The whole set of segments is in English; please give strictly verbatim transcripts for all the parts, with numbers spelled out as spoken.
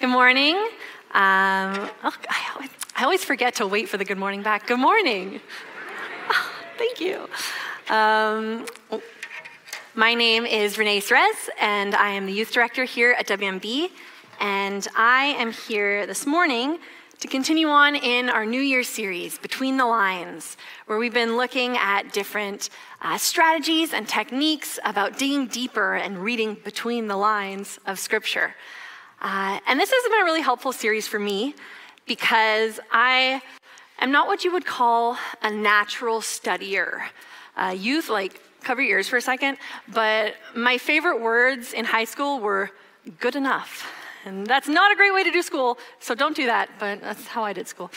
Good morning. Um, oh, I, always, I always forget to wait for the good morning back. Good morning. Oh, thank you. Um, my name is Renee Serez, and I am the youth director here at W M B. And I am here this morning to continue on in our New Year's series, Between the Lines, where we've been looking at different uh, strategies and techniques about digging deeper and reading between the lines of Scripture. Uh, and this has been a really helpful series for me because I am not what you would call a natural studier. Uh, youth, like, cover your ears for a second, but my favorite words in high school were good enough. And that's not a great way to do school, so don't do that, but that's how I did school.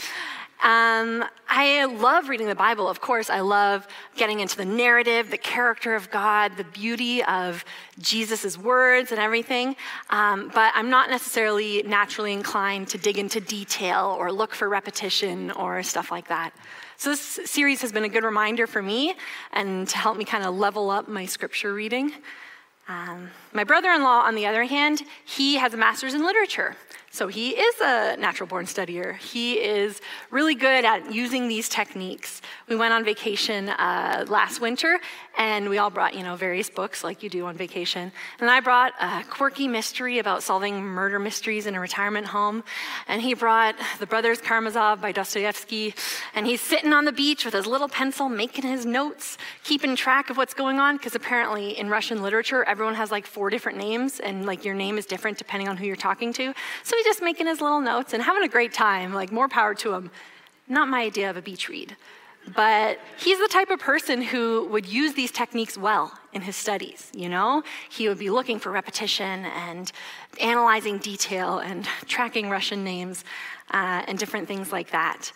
Um, I love reading the Bible, of course. I love getting into the narrative, the character of God, the beauty of Jesus' words and everything, um, but I'm not necessarily naturally inclined to dig into detail or look for repetition or stuff like that. So this series has been a good reminder for me and to help me kind of level up my scripture reading. Um, my brother-in-law, on the other hand, he has a master's in literature. So he is a natural-born studier. He is really good at using these techniques. We went on vacation uh, last winter, and we all brought, you know, various books like you do on vacation. And I brought a quirky mystery about solving murder mysteries in a retirement home. And he brought The Brothers Karamazov by Dostoevsky. And he's sitting on the beach with his little pencil, making his notes, keeping track of what's going on, because apparently in Russian literature, everyone has like four different names, and like your name is different depending on who you're talking to. So he's just making his little notes and having a great time, like more power to him. Not my idea of a beach read. But he's the type of person who would use these techniques well in his studies, you know? He would be looking for repetition and analyzing detail and tracking Russian names uh, and different things like that.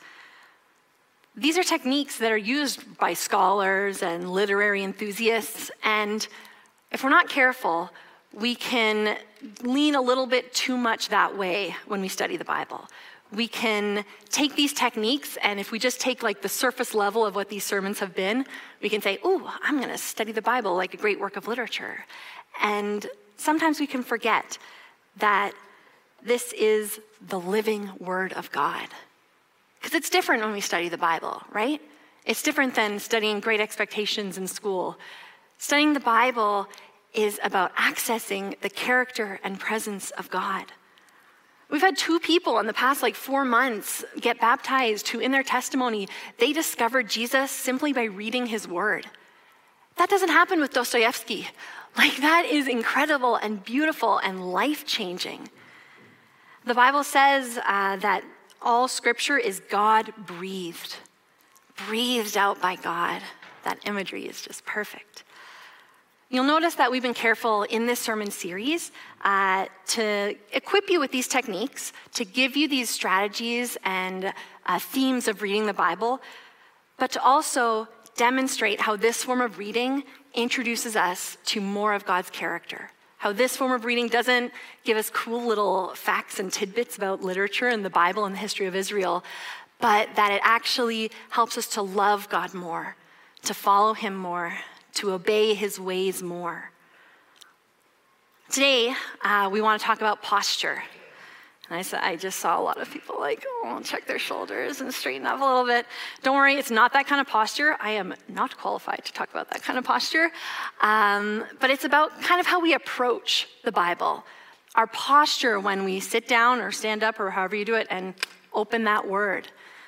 These are techniques that are used by scholars and literary enthusiasts, and if we're not careful, we can lean a little bit too much that way when we study the Bible. We can take these techniques, and if we just take like the surface level of what these sermons have been, we can say, ooh, I'm gonna study the Bible like a great work of literature. And sometimes we can forget that this is the living Word of God. Because it's different when we study the Bible, right? It's different than studying Great Expectations in school. Studying the Bible is about accessing the character and presence of God. We've had two people in the past like four months get baptized who in their testimony, they discovered Jesus simply by reading his word. That doesn't happen with Dostoevsky. Like that is incredible and beautiful and life-changing. The Bible says uh, that all scripture is God-breathed, breathed out by God. That imagery is just perfect. You'll notice that we've been careful in this sermon series uh, to equip you with these techniques, to give you these strategies and uh, themes of reading the Bible, but to also demonstrate how this form of reading introduces us to more of God's character. How this form of reading doesn't give us cool little facts and tidbits about literature and the Bible and the history of Israel, but that it actually helps us to love God more, to follow him more, to obey his ways more. Today, uh, we want to talk about posture. And I, said, I just saw a lot of people like, oh, check their shoulders and straighten up a little bit. Don't worry, it's not that kind of posture. I am not qualified to talk about that kind of posture. Um, but it's about kind of how we approach the Bible. Our posture when we sit down or stand up or however you do it and open that word.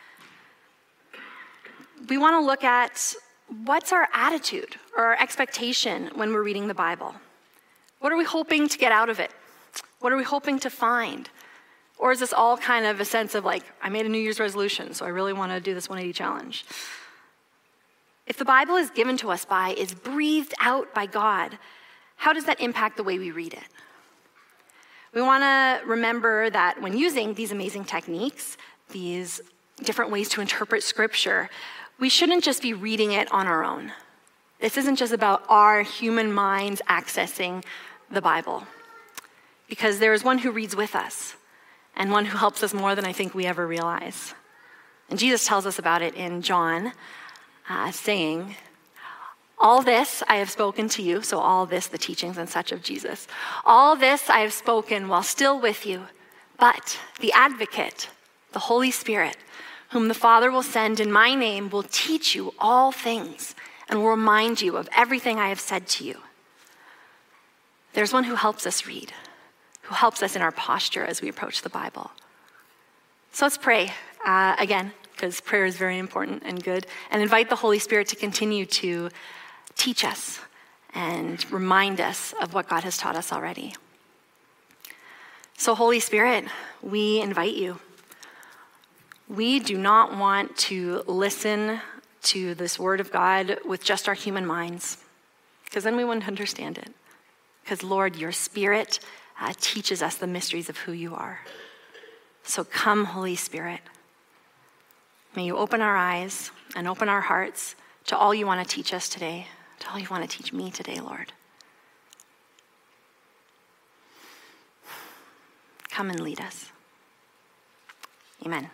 We want to look at what's our attitude or our expectation when we're reading the Bible? What are we hoping to get out of it? What are we hoping to find? Or is this all kind of a sense of like, I made a New Year's resolution, so I really want to do this one eighty challenge? If the Bible is given to us by, is breathed out by God, how does that impact the way we read it? We want to remember that when using these amazing techniques, these different ways to interpret Scripture, we shouldn't just be reading it on our own. This isn't just about our human minds accessing the Bible, because there is one who reads with us and one who helps us more than I think we ever realize. And Jesus tells us about it in John, uh, saying, all this I have spoken to you, so all this, the teachings and such of Jesus, all this I have spoken while still with you, But the advocate, the Holy Spirit, whom the Father will send in my name, will teach you all things and will remind you of everything I have said to you. There's one who helps us read, who helps us in our posture as we approach the Bible. So let's pray uh, again, because prayer is very important and good, and invite the Holy Spirit to continue to teach us and remind us of what God has taught us already. So Holy Spirit, we invite you. We do not want to listen to this word of God with just our human minds, because then we wouldn't understand it. Because Lord, your Spirit uh, teaches us the mysteries of who you are. So come, Holy Spirit. May you open our eyes and open our hearts to all you want to teach us today, to all you want to teach me today, Lord. Come and lead us. Amen.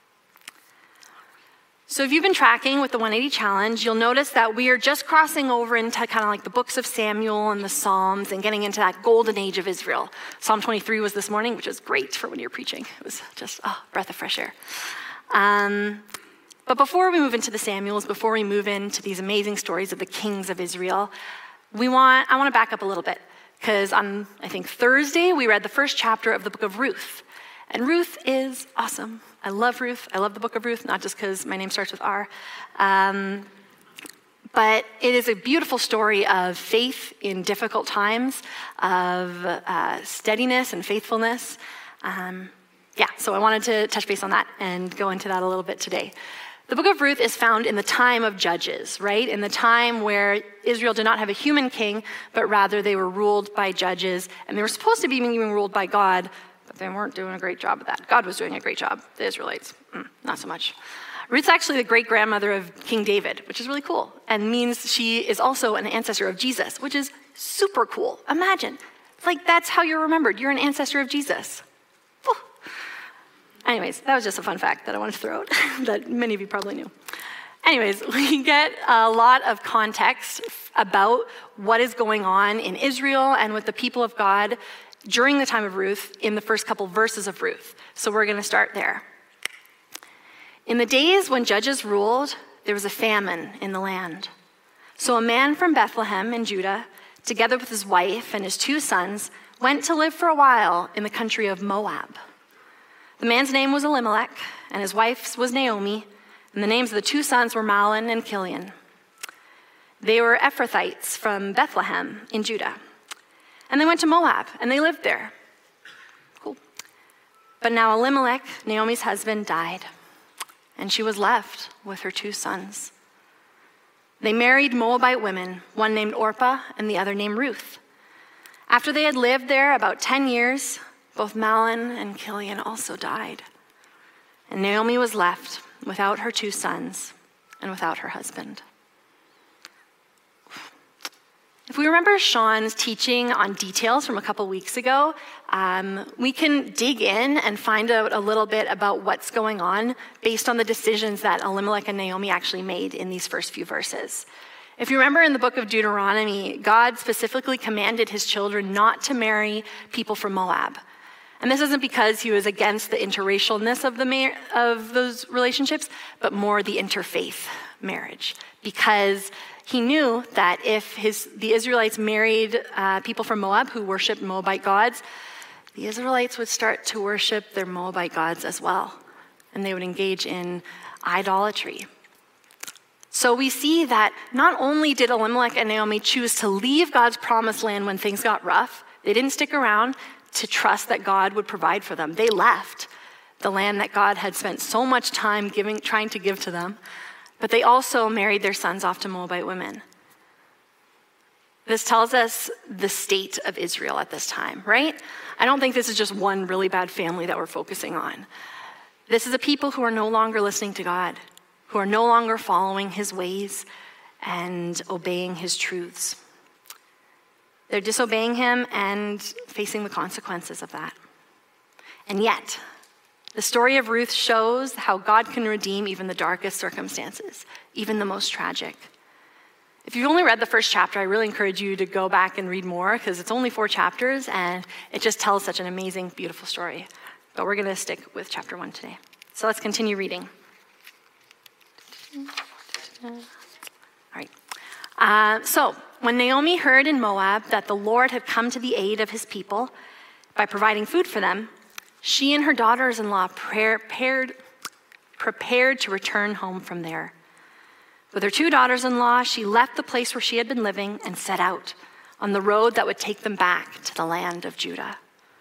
So if you've been tracking with the one eighty Challenge, you'll notice that we are just crossing over into kind of like the books of Samuel and the Psalms and getting into that golden age of Israel. Psalm twenty-three was this morning, which was great for when you're preaching. It was just, oh, breath of fresh air. Um, but before we move into the Samuels, before we move into these amazing stories of the kings of Israel, we want I want to back up a little bit, because on, I think, Thursday, we read the first chapter of the book of Ruth. And Ruth is awesome. I love Ruth. I love the book of Ruth, not just because my name starts with R. Um, but it is a beautiful story of faith in difficult times, of uh, steadiness and faithfulness. Um, yeah, so I wanted to touch base on that and go into that a little bit today. The book of Ruth is found in the time of Judges, right? In the time where Israel did not have a human king, but rather they were ruled by judges, and they were supposed to be being ruled by God, but they weren't doing a great job of that. God was doing a great job. The Israelites, mm, not so much. Ruth's actually the great-grandmother of King David, which is really cool, and means she is also an ancestor of Jesus, which is super cool. Imagine, like that's how you're remembered. You're an ancestor of Jesus. Whew. Anyways, that was just a fun fact that I wanted to throw out that many of you probably knew. Anyways, we get a lot of context about what is going on in Israel and with the people of God during the time of Ruth in the first couple verses of Ruth. So we're going to start there. In the days when judges ruled, there was a famine in the land. So a man from Bethlehem in Judah, together with his wife and his two sons, went to live for a while in the country of Moab. The man's name was Elimelech, and his wife's was Naomi, and the names of the two sons were Mahlon and Chilion. They were Ephrathites from Bethlehem in Judah. And they went to Moab, and they lived there. Cool. But now Elimelech, Naomi's husband, died, and she was left with her two sons. They married Moabite women, one named Orpah and the other named Ruth. After they had lived there about ten years, both Mahlon and Chilion also died. And Naomi was left without her two sons and without her husband. If we remember Sean's teaching on details from a couple weeks ago, um, we can dig in and find out a little bit about what's going on based on the decisions that Elimelech and Naomi actually made in these first few verses. If you remember in the book of Deuteronomy, God specifically commanded his children not to marry people from Moab. And this isn't because he was against the interracialness of, the ma- of those relationships, but more the interfaith marriage. Because he knew that if his, the Israelites married uh, people from Moab who worshiped Moabite gods, the Israelites would start to worship their Moabite gods as well. And they would engage in idolatry. So we see that not only did Elimelech and Naomi choose to leave God's promised land when things got rough, they didn't stick around to trust that God would provide for them. They left the land that God had spent so much time giving, trying to give to them, but they also married their sons off to Moabite women. This tells us the state of Israel at this time, right? I don't think this is just one really bad family that we're focusing on. This is a people who are no longer listening to God, who are no longer following his ways and obeying his truths. They're disobeying him and facing the consequences of that. And yet, the story of Ruth shows how God can redeem even the darkest circumstances, even the most tragic. If you've only read the first chapter, I really encourage you to go back and read more, because it's only four chapters and it just tells such an amazing, beautiful story. but we're going to stick with chapter one today. So let's continue reading. All right. Uh, so when Naomi heard in Moab that the Lord had come to the aid of his people by providing food for them, she and her daughters-in-law prepared, prepared to return home from there. With her two daughters-in-law, she left the place where she had been living and set out on the road that would take them back to the land of Judah.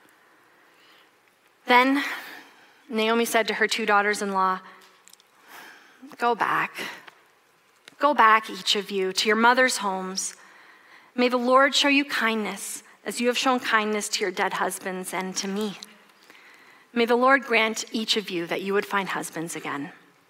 Then Naomi said to her two daughters-in-law, "Go back. Go back, each of you, to your mother's homes. May the Lord show you kindness as you have shown kindness to your dead husbands and to me. May the Lord grant each of you that you would find husbands again."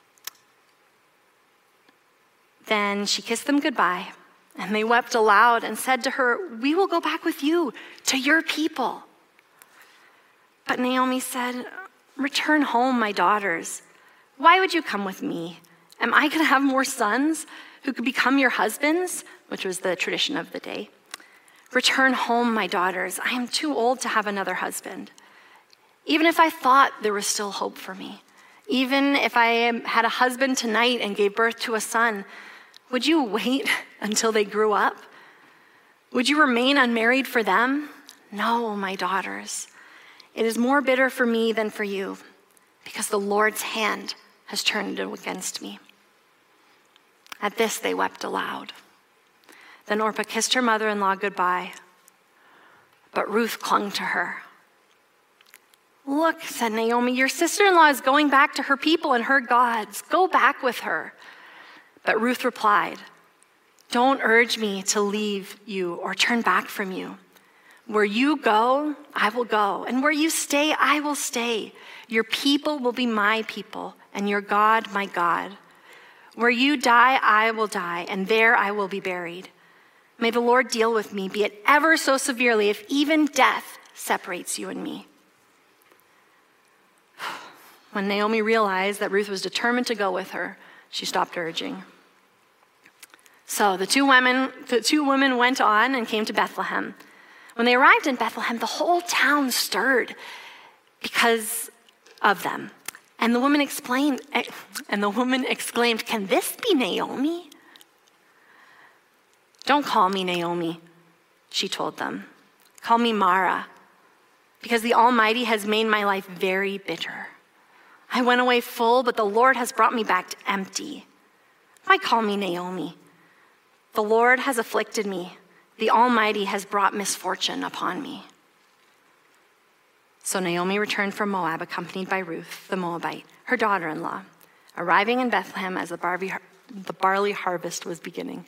Then she kissed them goodbye, and they wept aloud and said to her, "We will go back with you to your people." But Naomi said, "Return home, my daughters. Why would you come with me? Am I going to have more sons who could become your husbands?" Which was the tradition of the day. "Return home, my daughters. I am too old to have another husband. Even if I thought there was still hope for me, even if I had a husband tonight and gave birth to a son, would you wait until they grew up? Would you remain unmarried for them? No, my daughters. It is more bitter for me than for you, because the Lord's hand has turned against me." At this, they wept aloud. Then Orpah kissed her mother-in-law goodbye, but Ruth clung to her. "Look," said Naomi, "your sister-in-law is going back to her people and her gods. Go back with her." But Ruth replied, "Don't urge me to leave you or turn back from you. Where you go, I will go, and where you stay, I will stay. Your people will be my people, and your God, my God. Where you die, I will die, and there I will be buried. May the Lord deal with me, be it ever so severely, if even death separates you and me." When Naomi realized that Ruth was determined to go with her, she stopped urging. So the two women, the two women went on and came to Bethlehem. When they arrived in Bethlehem, the whole town stirred because of them. And the woman explained, and the woman exclaimed, "Can this be Naomi?" "Don't call me Naomi," she told them. "Call me Mara, because the Almighty has made my life very bitter. I went away full, but the Lord has brought me back empty. Why call me Naomi? The Lord has afflicted me. The Almighty has brought misfortune upon me." So Naomi returned from Moab, accompanied by Ruth, the Moabite, her daughter-in-law, arriving in Bethlehem as the barley, the barley harvest was beginning.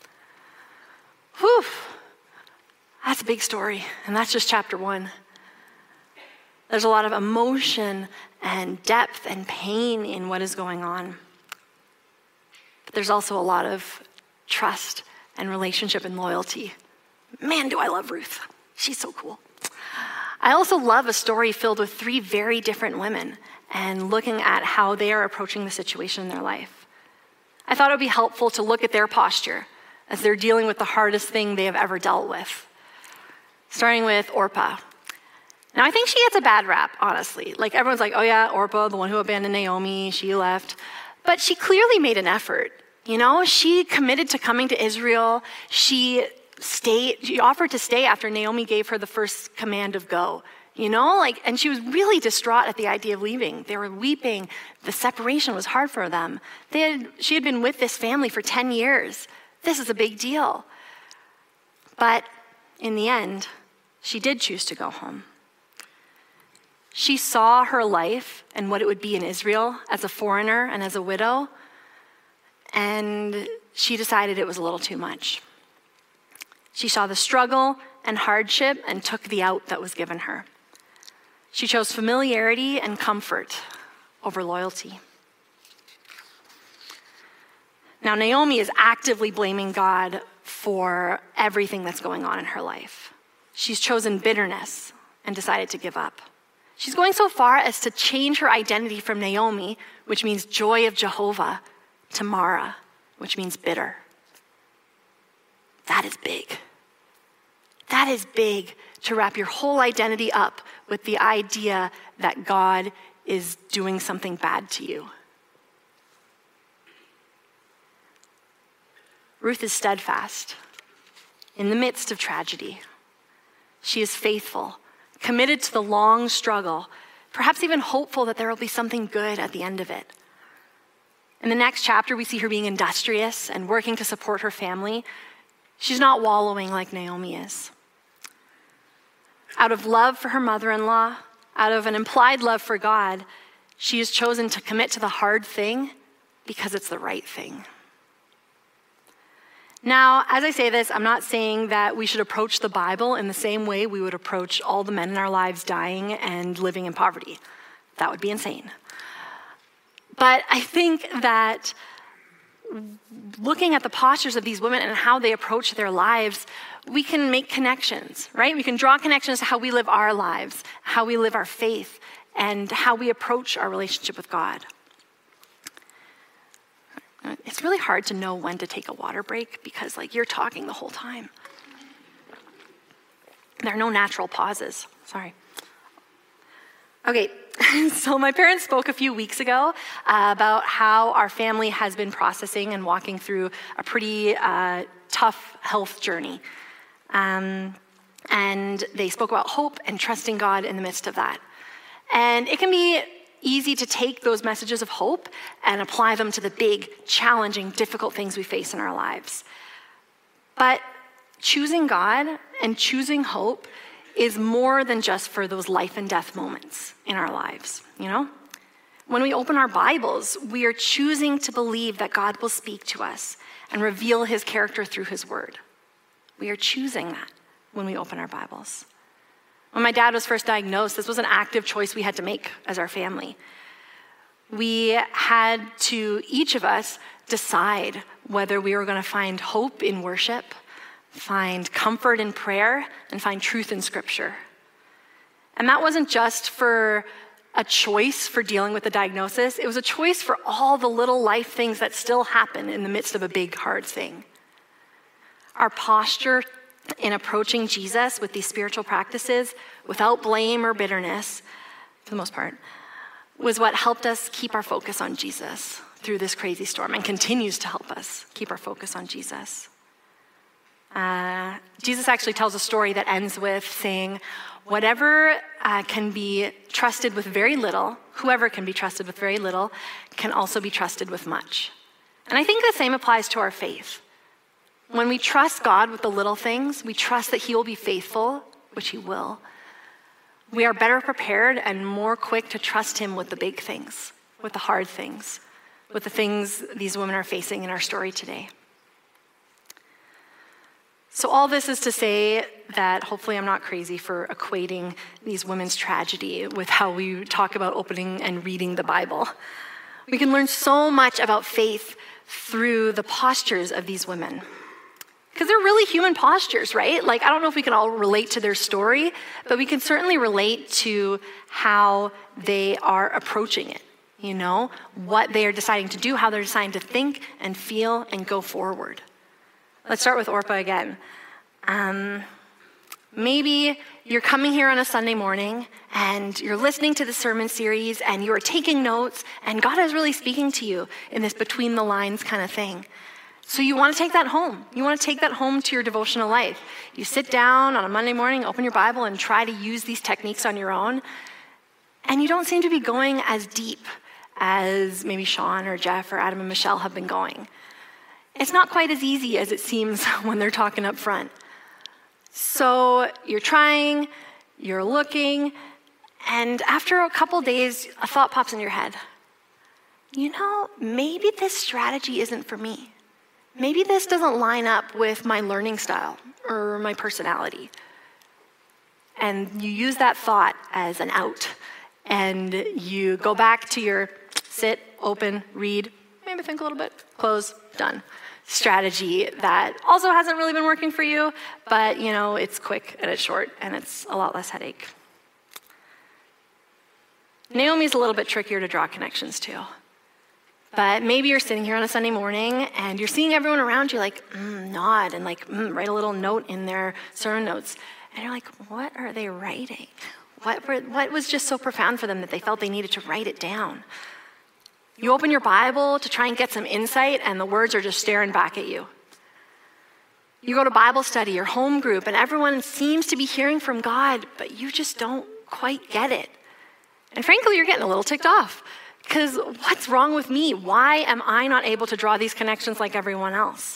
Whew, that's a big story, and that's just chapter one. There's a lot of emotion and depth and pain in what is going on. But there's also a lot of trust and relationship and loyalty. Man, do I love Ruth. She's so cool. I also love a story filled with three very different women and looking at how they are approaching the situation in their life. I thought it would be helpful to look at their posture as they're dealing with the hardest thing they have ever dealt with. Starting with Orpah. Now, I think she gets a bad rap, honestly. Like, everyone's like, "Oh yeah, Orpah, the one who abandoned Naomi, she left." But she clearly made an effort. You know, she committed to coming to Israel. She stayed, she offered to stay after Naomi gave her the first command of go. You know, like, and she was really distraught at the idea of leaving. They were weeping. The separation was hard for them. They had, she had been with this family for ten years. This is a big deal. But in the end, she did choose to go home. She saw her life and what it would be in Israel as a foreigner and as a widow, and she decided it was a little too much. She saw the struggle and hardship and took the out that was given her. She chose familiarity and comfort over loyalty. Now, Naomi is actively blaming God for everything that's going on in her life. She's chosen bitterness and decided to give up. She's going so far as to change her identity from Naomi, which means joy of Jehovah, to Mara, which means bitter. That is big. That is big, to wrap your whole identity up with the idea that God is doing something bad to you. Ruth is steadfast in the midst of tragedy. She is faithful, committed to the long struggle, perhaps even hopeful that there will be something good at the end of it. In the next chapter, we see her being industrious and working to support her family. She's not wallowing like Naomi is. Out of love for her mother-in-law, out of an implied love for God, she has chosen to commit to the hard thing because it's the right thing. Now, as I say this, I'm not saying that we should approach the Bible in the same way we would approach all the men in our lives dying and living in poverty. That would be insane. But I think that looking at the postures of these women and how they approach their lives, we can make connections, right? We can draw connections to how we live our lives, how we live our faith, and how we approach our relationship with God. It's really hard to know when to take a water break because, like, you're talking the whole time. There are no natural pauses. Sorry. Okay, so my parents spoke a few weeks ago uh, about how our family has been processing and walking through a pretty uh, tough health journey. Um, and they spoke about hope and trusting God in the midst of that. And it can be easy to take those messages of hope and apply them to the big, challenging, difficult things we face in our lives. But choosing God and choosing hope is more than just for those life and death moments in our lives, you know? When we open our Bibles, we are choosing to believe that God will speak to us and reveal his character through his word. We are choosing that when we open our Bibles. When my dad was first diagnosed, this was an active choice we had to make as our family. We had to, each of us, decide whether we were going to find hope in worship, find comfort in prayer, and find truth in Scripture. And that wasn't just for a choice for dealing with the diagnosis. It was a choice for all the little life things that still happen in the midst of a big, hard thing. Our posture in approaching Jesus with these spiritual practices without blame or bitterness, for the most part, was what helped us keep our focus on Jesus through this crazy storm and continues to help us keep our focus on Jesus. Uh, Jesus actually tells a story that ends with saying, whatever uh, can be trusted with very little, whoever can be trusted with very little, can also be trusted with much. And I think the same applies to our faith. When we trust God with the little things, we trust that he will be faithful, which he will. We are better prepared and more quick to trust him with the big things, with the hard things, with the things these women are facing in our story today. So all this is to say that hopefully I'm not crazy for equating these women's tragedy with how we talk about opening and reading the Bible. We can learn so much about faith through the postures of these women. Because they're really human postures, right? Like, I don't know if we can all relate to their story, but we can certainly relate to how they are approaching it, you know? What they are deciding to do, how they're deciding to think and feel and go forward. Let's start with Orpah again. Um, maybe you're coming here on a Sunday morning and you're listening to the sermon series and you are taking notes and God is really speaking to you in this between the lines kind of thing. So you want to take that home. You want to take that home to your devotional life. You sit down on a Monday morning, open your Bible, and try to use these techniques on your own. And you don't seem to be going as deep as maybe Sean or Jeff or Adam and Michelle have been going. It's not quite as easy as it seems when they're talking up front. So you're trying, you're looking, and after a couple days, a thought pops in your head. You know, maybe this strategy isn't for me. Maybe this doesn't line up with my learning style or my personality. And you use that thought as an out. And you go back to your sit, open, read, maybe think a little bit, close, done strategy that also hasn't really been working for you, but you know, it's quick and it's short and it's a lot less headache. Naomi's a little bit trickier to draw connections to. But maybe you're sitting here on a Sunday morning and you're seeing everyone around you like mm, nod and like mm, write a little note in their sermon notes. And you're like, what are they writing? What, were, what was just so profound for them that they felt they needed to write it down? You open your Bible to try and get some insight, and the words are just staring back at you. You go to Bible study or home group, and everyone seems to be hearing from God, but you just don't quite get it. And frankly, you're getting a little ticked off, because what's wrong with me? Why am I not able to draw these connections like everyone else?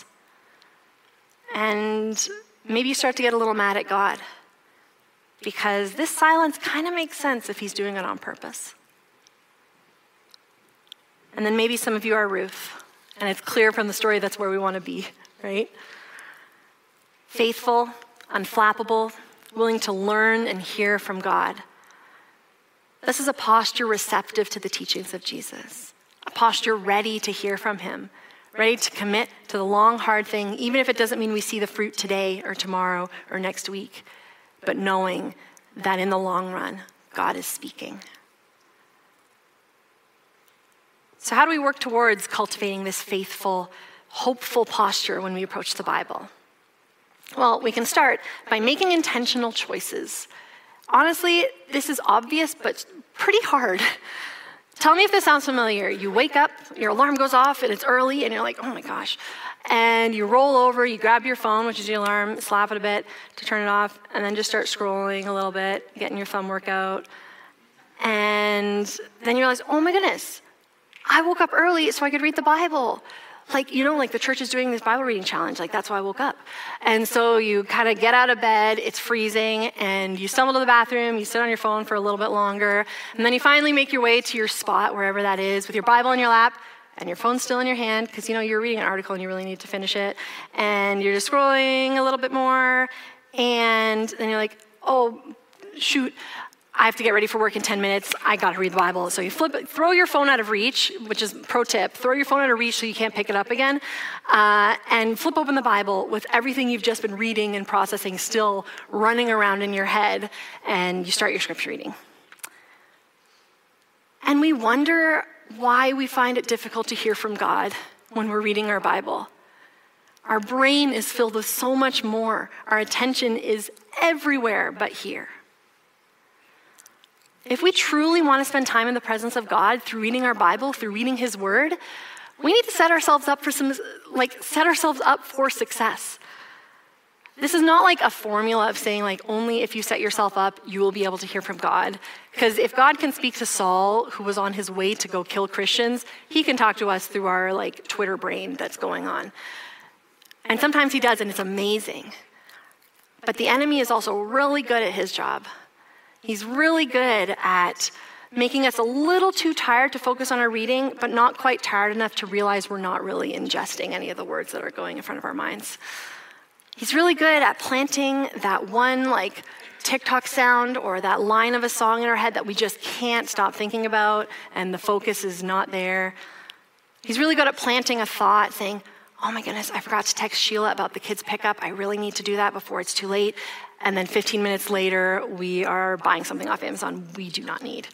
And maybe you start to get a little mad at God, because this silence kind of makes sense if he's doing it on purpose. And then maybe some of you are Ruth, and it's clear from the story that's where we want to be, right? Faithful, unflappable, willing to learn and hear from God. This is a posture receptive to the teachings of Jesus, a posture ready to hear from him, ready to commit to the long, hard thing, even if it doesn't mean we see the fruit today or tomorrow or next week, but knowing that in the long run, God is speaking. So how do we work towards cultivating this faithful, hopeful posture when we approach the Bible? Well, we can start by making intentional choices. Honestly, this is obvious, but pretty hard. Tell me if this sounds familiar. You wake up, your alarm goes off, and it's early, and you're like, oh my gosh. And you roll over, you grab your phone, which is your alarm, slap it a bit to turn it off, and then just start scrolling a little bit, getting your thumb workout. And then you realize, oh my goodness, I woke up early so I could read the Bible. Like, you know, like the church is doing this Bible reading challenge. Like, that's why I woke up. And so you kind of get out of bed, it's freezing, and you stumble to the bathroom, you sit on your phone for a little bit longer, and then you finally make your way to your spot, wherever that is, with your Bible in your lap, and your phone's still in your hand, because, you know, you're reading an article and you really need to finish it, and you're just scrolling a little bit more, and then you're like, oh, shoot, I have to get ready for work in ten minutes. I got to read the Bible. So you flip it, throw your phone out of reach, which is pro tip. Throw your phone out of reach so you can't pick it up again, uh, and flip open the Bible with everything you've just been reading and processing still running around in your head, and you start your scripture reading. And we wonder why we find it difficult to hear from God when we're reading our Bible. Our brain is filled with so much more. Our attention is everywhere but here. If we truly want to spend time in the presence of God through reading our Bible, through reading his word, we need to set ourselves up for some, like, set ourselves up for success. This is not like a formula of saying, like, only if you set yourself up, you will be able to hear from God. Because if God can speak to Saul, who was on his way to go kill Christians, he can talk to us through our, like, Twitter brain that's going on. And sometimes he does, and it's amazing. But the enemy is also really good at his job. He's really good at making us a little too tired to focus on our reading, but not quite tired enough to realize we're not really ingesting any of the words that are going in front of our minds. He's really good at planting that one, like, TikTok sound or that line of a song in our head that we just can't stop thinking about, and the focus is not there. He's really good at planting a thought, saying, oh my goodness, I forgot to text Sheila about the kids' pickup. I really need to do that before it's too late. And then fifteen minutes later, we are buying something off Amazon we do not need.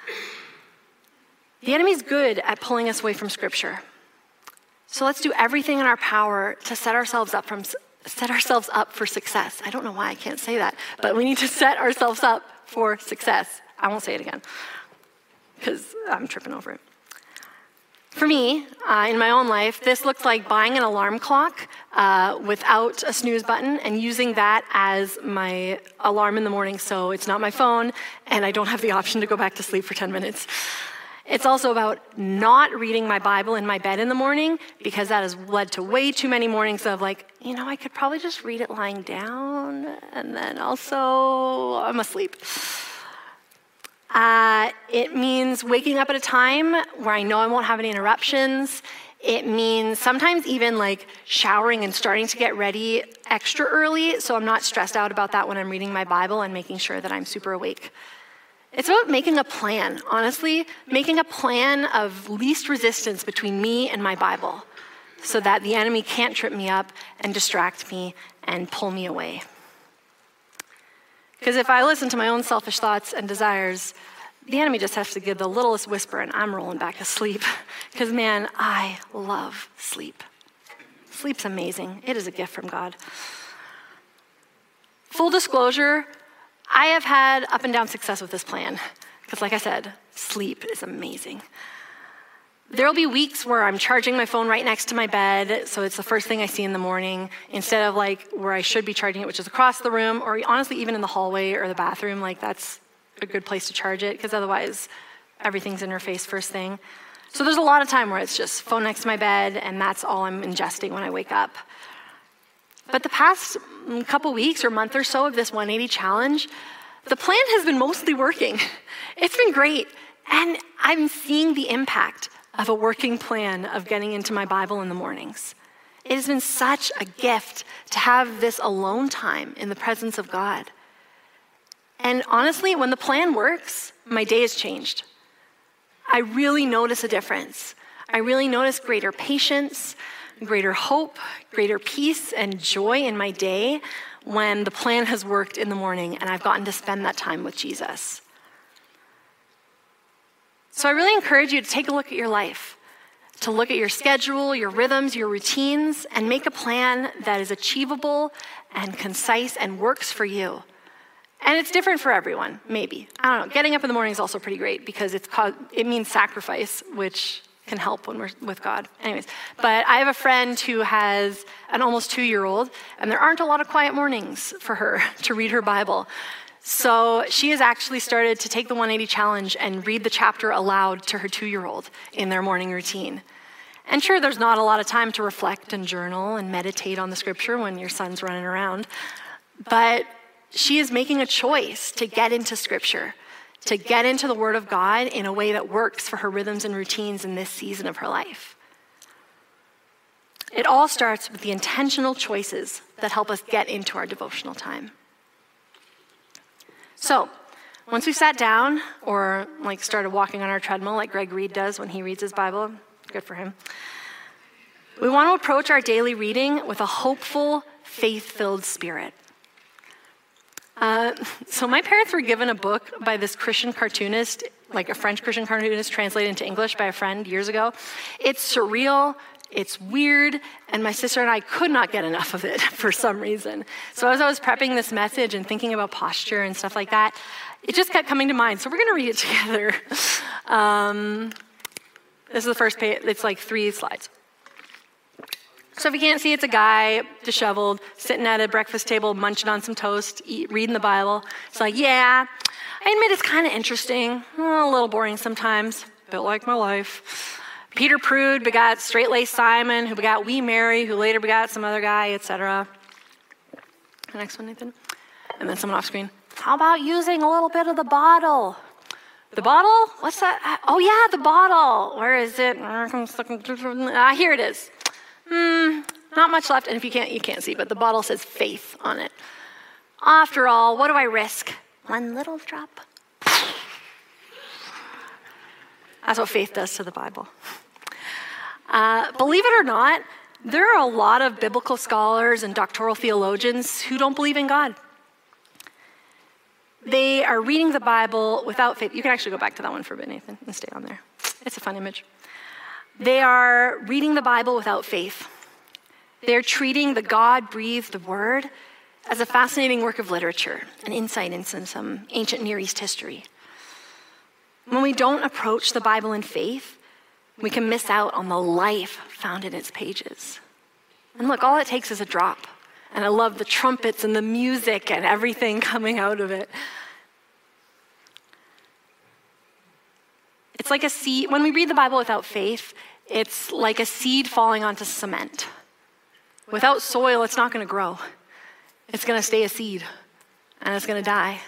The enemy's good at pulling us away from Scripture. So let's do everything in our power to set ourselves up from set ourselves up for success. I don't know why I can't say that, but we need to set ourselves up for success. I won't say it again because I'm tripping over it. For me, uh, in my own life, this looks like buying an alarm clock uh, without a snooze button and using that as my alarm in the morning so it's not my phone and I don't have the option to go back to sleep for ten minutes. It's also about not reading my Bible in my bed in the morning because that has led to way too many mornings of like, you know, I could probably just read it lying down and then also I'm asleep. Uh, it means waking up at a time where I know I won't have any interruptions. It means sometimes even like showering and starting to get ready extra early so I'm not stressed out about that when I'm reading my Bible and making sure that I'm super awake. It's about making a plan, honestly, making a plan of least resistance between me and my Bible so that the enemy can't trip me up and distract me and pull me away. Because if I listen to my own selfish thoughts and desires, the enemy just has to give the littlest whisper and I'm rolling back asleep. Because man, I love sleep. Sleep's amazing. It is a gift from God. Full disclosure, I have had up and down success with this plan because, like I said, sleep is amazing. There'll be weeks where I'm charging my phone right next to my bed, so it's the first thing I see in the morning, instead of like where I should be charging it, which is across the room, or honestly even in the hallway or the bathroom. Like that's a good place to charge it, because otherwise everything's in your face first thing. So there's a lot of time where it's just phone next to my bed, and that's all I'm ingesting when I wake up. But the past couple weeks or month or so of this one eighty challenge, the plan has been mostly working. It's been great, and I'm seeing the impact of a working plan of getting into my Bible in the mornings. It has been such a gift to have this alone time in the presence of God. And honestly, when the plan works, my day has changed. I really notice a difference. I really notice greater patience, greater hope, greater peace and joy in my day when the plan has worked in the morning and I've gotten to spend that time with Jesus. So I really encourage you to take a look at your life, to look at your schedule, your rhythms, your routines, and make a plan that is achievable and concise and works for you. And it's different for everyone, maybe. I don't know. Getting up in the morning is also pretty great because it's called, it means sacrifice, which can help when we're with God. Anyways, but I have a friend who has an almost two-year-old, and there aren't a lot of quiet mornings for her to read her Bible. So she has actually started to take the one eighty challenge and read the chapter aloud to her two-year-old in their morning routine. And sure, there's not a lot of time to reflect and journal and meditate on the scripture when your son's running around, but she is making a choice to get into scripture, to get into the Word of God in a way that works for her rhythms and routines in this season of her life. It all starts with the intentional choices that help us get into our devotional time. So, once we've sat down or like started walking on our treadmill like Greg Reed does when he reads his Bible, good for him, we want to approach our daily reading with a hopeful, faith-filled spirit. Uh, so my parents were given a book by this Christian cartoonist, like a French Christian cartoonist translated into English by a friend years ago. It's surreal, it's weird, and my sister and I could not get enough of it for some reason. So as I was prepping this message and thinking about posture and stuff like that, it just kept coming to mind. So we're going to read it together. Um, this is the first page. It's like three slides. So if you can't see, it's a guy, disheveled, sitting at a breakfast table, munching on some toast, eat, reading the Bible. It's like, yeah, I admit it's kind of interesting, a little boring sometimes, a bit like my life. Peter Prude begot straight-laced Simon, who begot wee Mary, who later begot some other guy, et cetera. The next one, Nathan. And then someone off screen. How about using a little bit of the bottle? The bottle? What's that? Oh yeah, the bottle. Where is it? Ah, here it is. Hmm, not much left, and if you can't, you can't see, but the bottle says faith on it. After all, what do I risk? One little drop. That's what faith does to the Bible. Uh, believe it or not, there are a lot of biblical scholars and doctoral theologians who don't believe in God. They are reading the Bible without faith. You can actually go back to that one for a bit, Nathan, and stay on there. It's a fun image. They are reading the Bible without faith. They're treating the God-breathed word as a fascinating work of literature, an insight into some ancient Near East history. When we don't approach the Bible in faith, we can miss out on the life found in its pages. And look, all it takes is a drop. And I love the trumpets and the music and everything coming out of it. It's like a seed. When we read the Bible without faith, it's like a seed falling onto cement. Without soil, it's not going to grow. It's going to stay a seed, and it's going to die.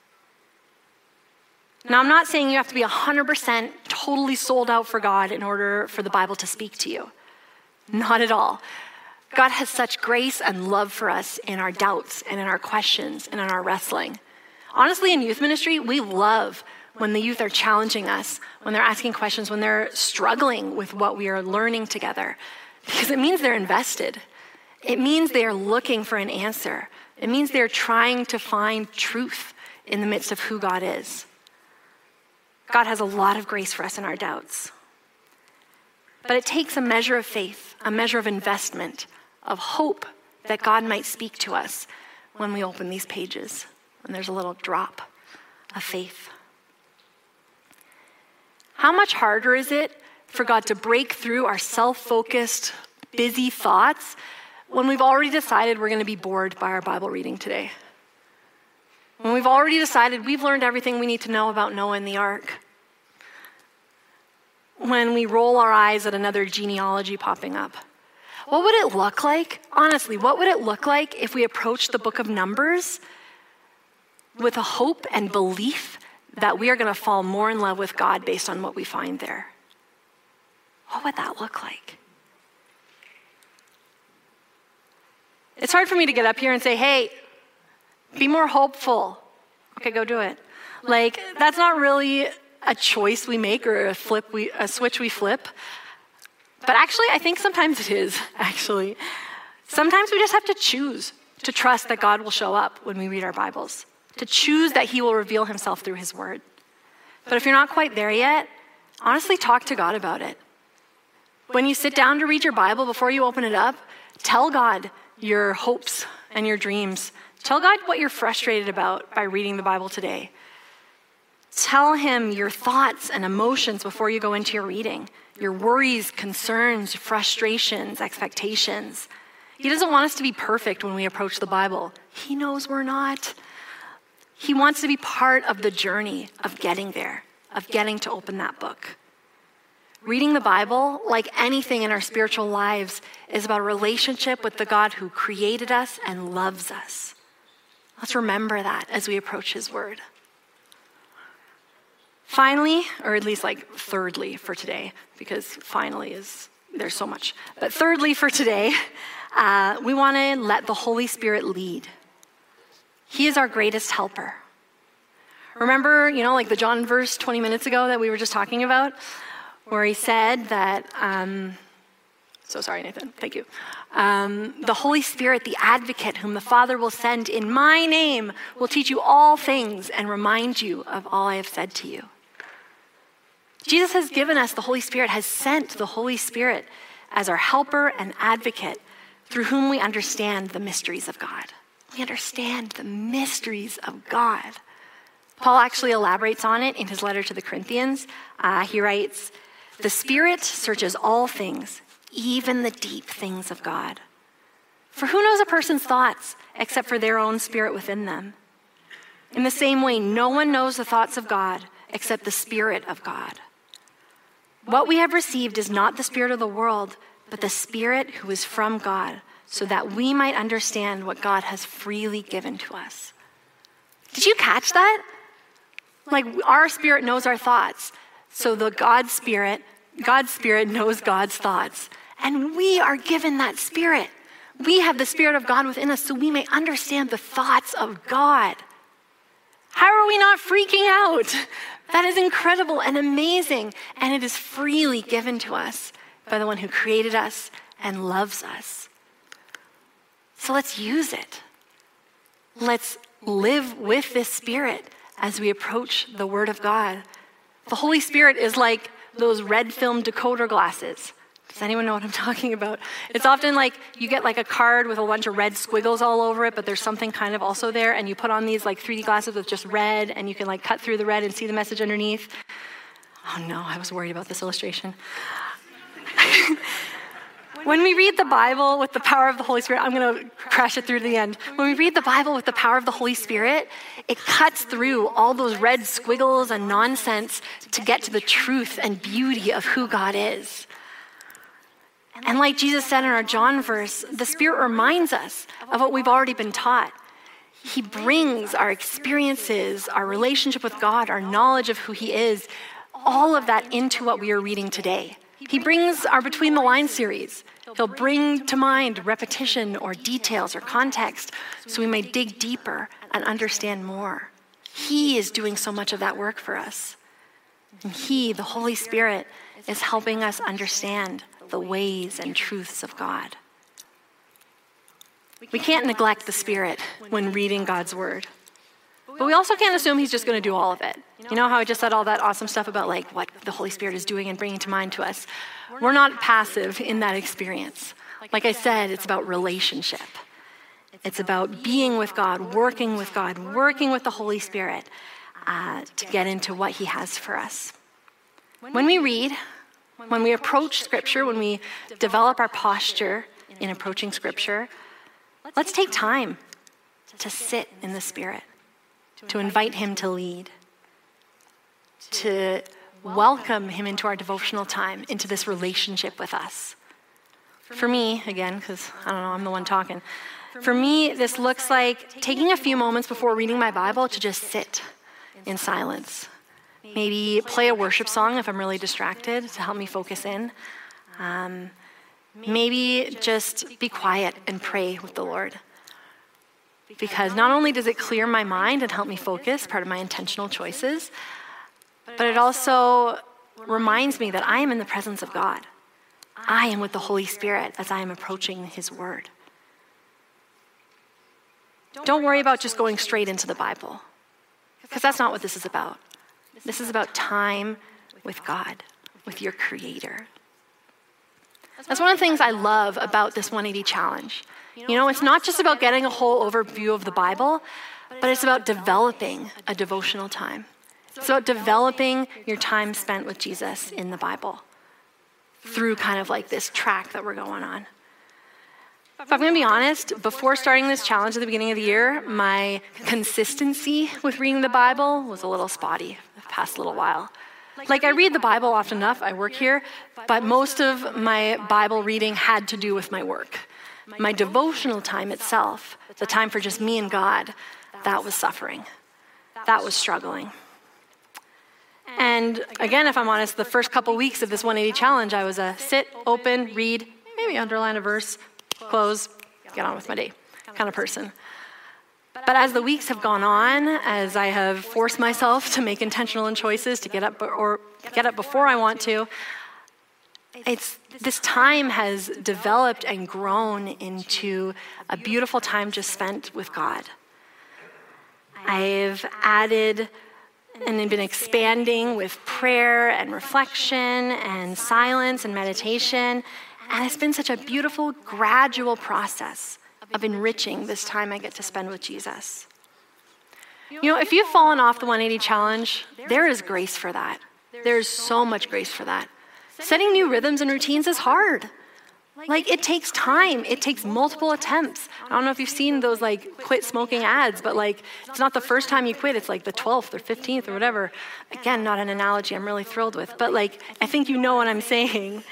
Now, I'm not saying you have to be one hundred percent totally sold out for God in order for the Bible to speak to you. Not at all. God has such grace and love for us in our doubts and in our questions and in our wrestling. Honestly, in youth ministry, we love when the youth are challenging us, when they're asking questions, when they're struggling with what we are learning together, because it means they're invested. It means they are looking for an answer. It means they're trying to find truth in the midst of who God is. God has a lot of grace for us in our doubts. But it takes a measure of faith, a measure of investment, of hope that God might speak to us when we open these pages, when there's a little drop of faith. How much harder is it for God to break through our self-focused, busy thoughts when we've already decided we're going to be bored by our Bible reading today? When we've already decided we've learned everything we need to know about Noah and the ark? When we roll our eyes at another genealogy popping up? What would it look like, honestly, what would it look like if we approached the book of Numbers with a hope and belief that we are going to fall more in love with God based on what we find there? What would that look like? It's hard for me to get up here and say, hey, be more hopeful. Okay, go do it. Like, that's not really a choice we make or a flip we a switch we flip. But actually, I think sometimes it is, actually. Sometimes we just have to choose to trust that God will show up when we read our Bibles, to choose that he will reveal himself through his word. But if you're not quite there yet, honestly, talk to God about it. When you sit down to read your Bible, before you open it up, tell God your hopes and your dreams. Tell God what you're frustrated about by reading the Bible today. Tell him your thoughts and emotions before you go into your reading, your worries, concerns, frustrations, expectations. He doesn't want us to be perfect when we approach the Bible. He knows we're not. He wants to be part of the journey of getting there, of getting to open that book. Reading the Bible, like anything in our spiritual lives, is about a relationship with the God who created us and loves us. Let's remember that as we approach his word. Finally, or at least like thirdly for today, because finally is, there's so much. But thirdly for today, uh, we want to let the Holy Spirit lead. He is our greatest helper. Remember, you know, like the John verse twenty minutes ago that we were just talking about, where he said that, um, so sorry, Nathan, thank you. Um, the Holy Spirit, the advocate whom the Father will send in my name, will teach you all things and remind you of all I have said to you. Jesus has given us the Holy Spirit, has sent the Holy Spirit as our helper and advocate through whom we understand the mysteries of God. We understand the mysteries of God. Paul actually elaborates on it in his letter to the Corinthians. Uh, he writes, the Spirit searches all things, even the deep things of God. For who knows a person's thoughts except for their own spirit within them? In the same way, no one knows the thoughts of God except the Spirit of God. What we have received is not the spirit of the world, but the Spirit who is from God, so that we might understand what God has freely given to us. Did you catch that? Like, our spirit knows our thoughts. So the God Spirit, God's Spirit knows God's thoughts. And we are given that Spirit. We have the Spirit of God within us so we may understand the thoughts of God. How are we not freaking out? That is incredible and amazing. And it is freely given to us by the one who created us and loves us. So let's use it. Let's live with this Spirit as we approach the Word of God. The Holy Spirit is like those red film decoder glasses. Does anyone know what I'm talking about? It's often like you get like a card with a bunch of red squiggles all over it, but there's something kind of also there, and you put on these like three D glasses with just red, and you can like cut through the red and see the message underneath. Oh no, I was worried about this illustration. When we read the Bible with the power of the Holy Spirit, I'm going to crash it through to the end. When we read the Bible with the power of the Holy Spirit, it cuts through all those red squiggles and nonsense to get to the truth and beauty of who God is. And like Jesus said in our John verse, the Spirit reminds us of what we've already been taught. He brings our experiences, our relationship with God, our knowledge of who he is, all of that into what we are reading today. He brings our Between the Lines series. He'll bring to mind repetition or details or context so we may dig deeper and understand more. He is doing so much of that work for us. And he, the Holy Spirit, is helping us understand the ways and truths of God. We can't neglect the Spirit when reading God's word. But we also can't assume he's just going to do all of it. You know how I just said all that awesome stuff about like what the Holy Spirit is doing and bringing to mind to us? We're not passive in that experience. Like I said, it's about relationship. It's about being with God, working with God, working with the Holy Spirit uh, to get into what he has for us. When we read, when we approach Scripture, when we develop our posture in approaching Scripture, let's take time to sit in the Spirit, to invite him to lead, to welcome him into our devotional time, into this relationship with us. For me, again, because I don't know, I'm the one talking. For me, this looks like taking a few moments before reading my Bible to just sit in silence. Maybe play a worship song if I'm really distracted to help me focus in. Um, maybe just be quiet and pray with the Lord. Because not only does it clear my mind and help me focus, part of my intentional choices, but it also reminds me that I am in the presence of God. I am with the Holy Spirit as I am approaching his word. Don't worry about just going straight into the Bible, because that's not what this is about. This is about time with God, with your Creator. That's one of the things I love about this one eighty challenge. You know, it's not just about getting a whole overview of the Bible, but it's about developing a devotional time. It's about developing your time spent with Jesus in the Bible through kind of like this track that we're going on. If I'm going to be honest, before starting this challenge at the beginning of the year, my consistency with reading the Bible was a little spotty the past little while. Like, I read the Bible often enough, I work here, but most of my Bible reading had to do with my work. My devotional time itself, the time for just me and God, that was suffering. That was struggling. And again, if I'm honest, the first couple weeks of this one eighty challenge, I was a sit, open, read, maybe underline a verse, close, get on with my day kind of person. But as the weeks have gone on, as I have forced myself to make intentional choices to get up or get up before I want to, it's this time has developed and grown into a beautiful time just spent with God. I've added and been expanding with prayer and reflection and silence and meditation. And it's been such a beautiful, gradual process of enriching this time I get to spend with Jesus. You know, if you've fallen off the one eighty challenge, there is grace for that. There's so much grace for that. Setting new rhythms and routines is hard. Like, it takes time. It takes multiple attempts. I don't know if you've seen those, like, quit smoking ads, but, like, it's not the first time you quit. It's, like, the twelfth or fifteenth or whatever. Again, not an analogy I'm really thrilled with. But, like, I think you know what I'm saying.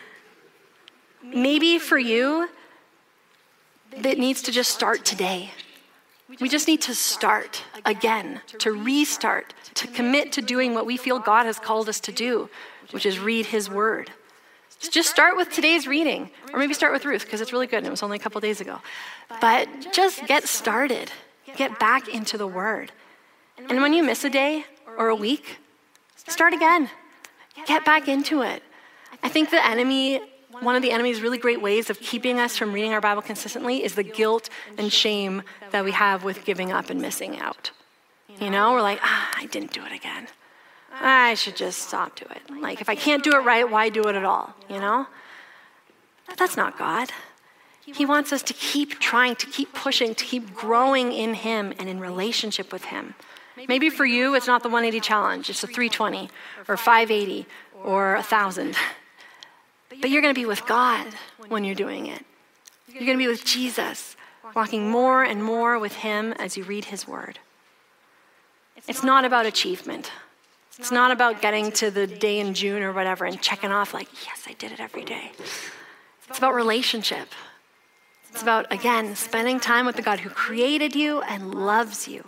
Maybe for you, it needs to just start today. We just need to start again, to restart, to commit to doing what we feel God has called us to do, which is read his word. Just start with today's reading, or maybe start with Ruth, because it's really good and it was only a couple days ago. But just get started. Get back into the word. And when you miss a day or a week, start again. Get back into it. I think the enemy, one of the enemy's really great ways of keeping us from reading our Bible consistently is the guilt and shame that we have with giving up and missing out. You know, we're like, ah, I didn't do it again. I should just stop doing it. Like, if I can't do it right, why do it at all, you know? But that's not God. He wants us to keep trying, to keep pushing, to keep growing in him and in relationship with him. Maybe for you, it's not the one eighty challenge. It's the three twenty or five eighty or one thousand. But you're going to be with God when you're doing it. You're going to be with Jesus, walking more and more with him as you read his word. It's not about achievement. It's not about getting to the day in June or whatever and checking off like, yes, I did it every day. It's about relationship. It's about, again, spending time with the God who created you and loves you.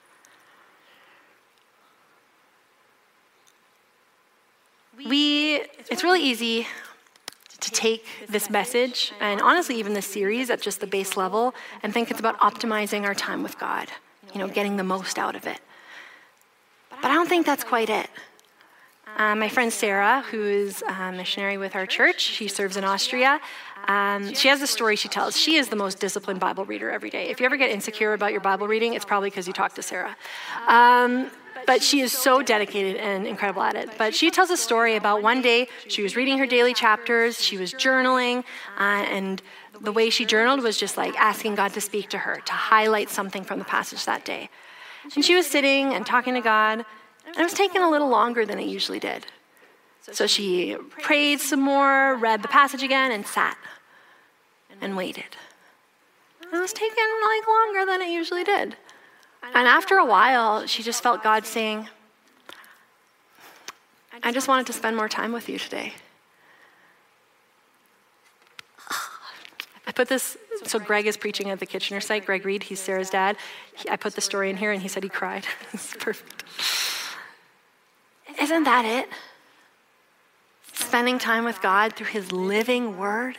We, it's really easy to take this message and honestly even this series at just the base level and think it's about optimizing our time with God, you know, getting the most out of it. But I don't think that's quite it. Uh, my friend Sarah, who is a missionary with our church, she serves in Austria. Um, she has a story she tells. She is the most disciplined Bible reader every day. If you ever get insecure about your Bible reading, it's probably because you talk to Sarah. Um, but she is so dedicated and incredible at it. But she tells a story about one day she was reading her daily chapters, she was journaling, uh, and The way she journaled was just like asking God to speak to her, to highlight something from the passage that day. And she was sitting and talking to God, and it was taking a little longer than it usually did. So she prayed some more, read the passage again, and sat and waited. And it was taking like longer than it usually did. And after a while, she just felt God saying, I just wanted to spend more time with you today. I put this, so Greg is preaching at the Kitchener site. Greg Reed, he's Sarah's dad. He, I put the story in here and he said he cried. It's perfect. Isn't that it? Spending time with God through his living word.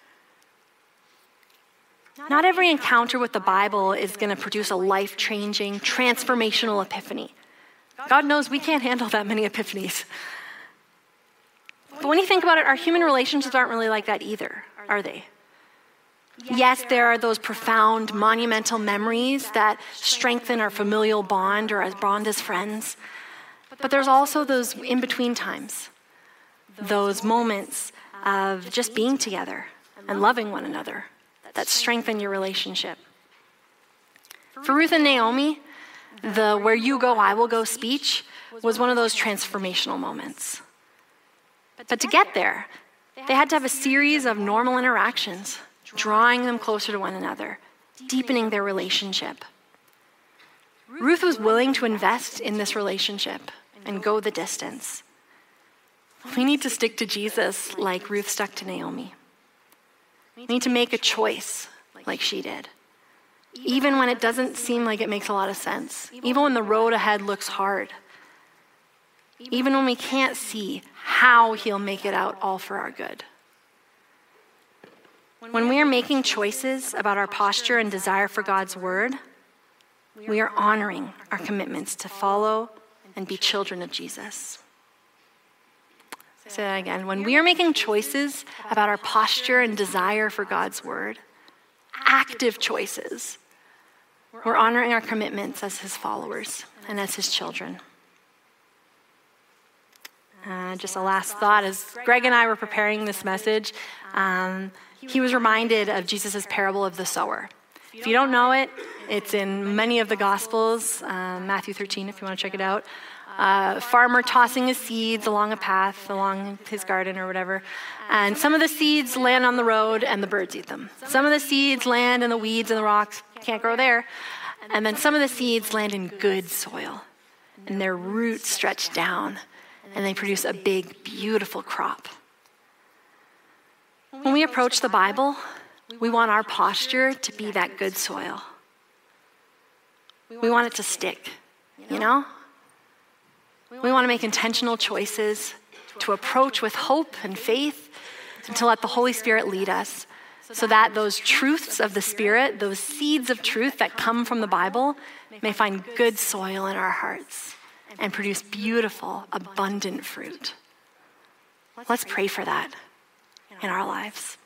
Not every encounter with the Bible is going to produce a life-changing, transformational epiphany. God knows we can't handle that many epiphanies. But when you think about it, our human relationships aren't really like that either, are they? Yes, there are those profound, monumental memories that strengthen our familial bond or our bond as friends. But there's also those in-between times, those moments of just being together and loving one another that strengthen your relationship. For Ruth and Naomi, the "where you go, I will go" speech was one of those transformational moments. But to get there, they had to have a series of normal interactions, drawing them closer to one another, deepening their relationship. Ruth was willing to invest in this relationship and go the distance. We need to stick to Jesus like Ruth stuck to Naomi. We need to make a choice like she did. Even when it doesn't seem like it makes a lot of sense. Even when the road ahead looks hard. Even when we can't see how he'll make it out all for our good. When we are making choices about our posture and desire for God's word, we are honoring our commitments to follow and be children of Jesus. Say that again. When we are making choices about our posture and desire for God's word, active choices, we're honoring our commitments as his followers and as his children. Uh, just a last thought, as Greg and I were preparing this message, um, he was reminded of Jesus' parable of the sower. If you don't know it, it's in many of the Gospels, um, Matthew thirteen, if you want to check it out. Uh, farmer tossing his seeds along a path, along his garden or whatever. And some of the seeds land on the road and the birds eat them. Some of the seeds land in the weeds and the rocks, can't grow there. And then some of the seeds land in good soil. And their roots stretch down and they produce a big, beautiful crop. When we approach the Bible, we want our posture to be that good soil. We want it to stick, you know? We want to make intentional choices to approach with hope and faith and to let the Holy Spirit lead us so that those truths of the Spirit, those seeds of truth that come from the Bible, may find good soil in our hearts and produce beautiful, abundant fruit. Let's pray for that in our lives.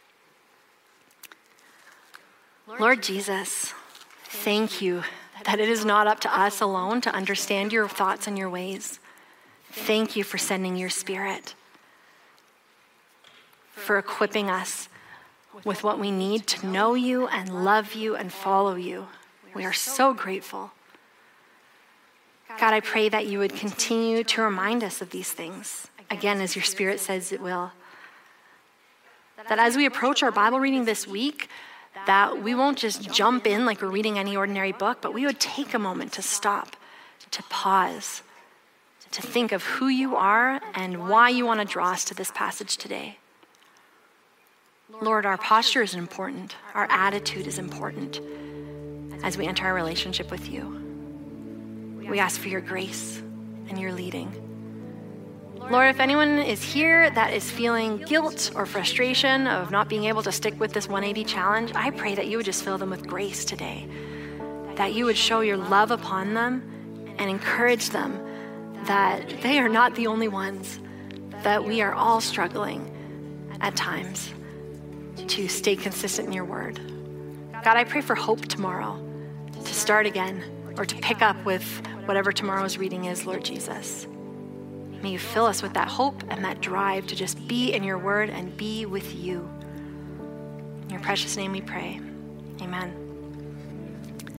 Lord Jesus, thank you that it is not up to us alone to understand your thoughts and your ways. Thank you for sending your Spirit, for equipping us with what we need to know you and love you and follow you. We are so grateful. God, I pray that you would continue to remind us of these things, again, as your Spirit says it will. That as we approach our Bible reading this week, that we won't just jump in like we're reading any ordinary book, but we would take a moment to stop, to pause, to think of who you are and why you want to draw us to this passage today. Lord, our posture is important. Our attitude is important as we enter our relationship with you. We ask for your grace and your leading. Lord, if anyone is here that is feeling guilt or frustration of not being able to stick with this one eighty challenge, I pray that you would just fill them with grace today, that you would show your love upon them and encourage them that they are not the only ones, that we are all struggling at times to stay consistent in your word. God, I pray for hope tomorrow to start again or to pick up with whatever tomorrow's reading is, Lord Jesus. May you fill us with that hope and that drive to just be in your word and be with you. In your precious name we pray. Amen.